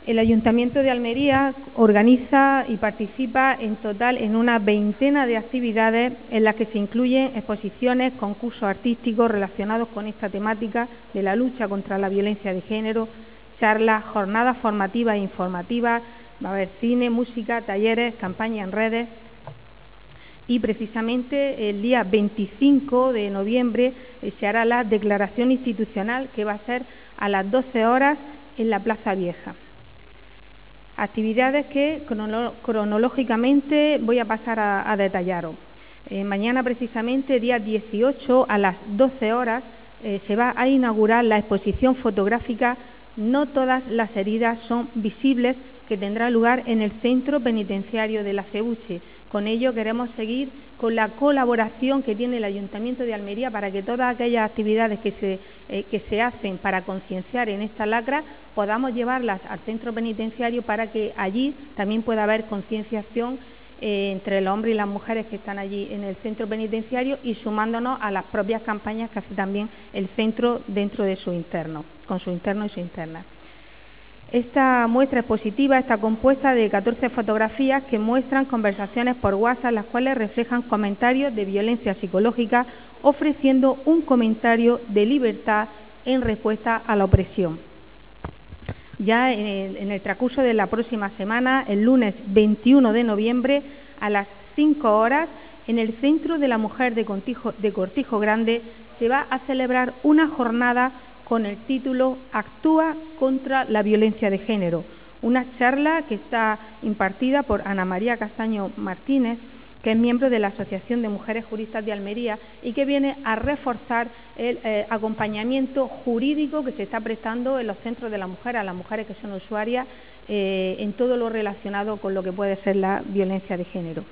El Ayuntamiento de Almería organiza y participa en total en una veintena de actividades en las que se incluyen exposiciones, concursos artísticos relacionados con esta temática de la lucha contra la violencia de género, charlas, jornadas formativas e informativas, va a haber cine, música, talleres, campañas en redes. Y precisamente el día 25 de noviembre se hará la declaración institucional, que va a ser a las 12 horas en la Plaza Vieja. Actividades que cronológicamente voy a pasar a detallaros. Mañana precisamente, día 18, a las 12 horas, se va a inaugurar la exposición fotográfica No todas las heridas son visibles, que tendrá lugar en el Centro Penitenciario de la Acebuche. Con ello queremos seguir con la colaboración que tiene el Ayuntamiento de Almería para que todas aquellas actividades que se hacen para concienciar en esta lacra podamos llevarlas al centro penitenciario para que allí también pueda haber concienciación entre los hombres y las mujeres que están allí en el centro penitenciario y sumándonos a las propias campañas que hace también el centro dentro de su interno, con su interno y su interna. Esta muestra expositiva está compuesta de 14 fotografías que muestran conversaciones por WhatsApp, las cuales reflejan comentarios de violencia psicológica, ofreciendo un comentario de libertad en respuesta a la opresión. Ya en el transcurso de la próxima semana, el lunes 21 de noviembre, a las 5 horas, en el Centro de la Mujer de Cortijo Grande, se va a celebrar una jornada con el título Actúa contra la violencia de género, una charla que está impartida por Ana María Castaño Martínez, que es miembro de la Asociación de Mujeres Juristas de Almería y que viene a reforzar el acompañamiento jurídico que se está prestando en los centros de la mujer a las mujeres que son usuarias en todo lo relacionado con lo que puede ser la violencia de género.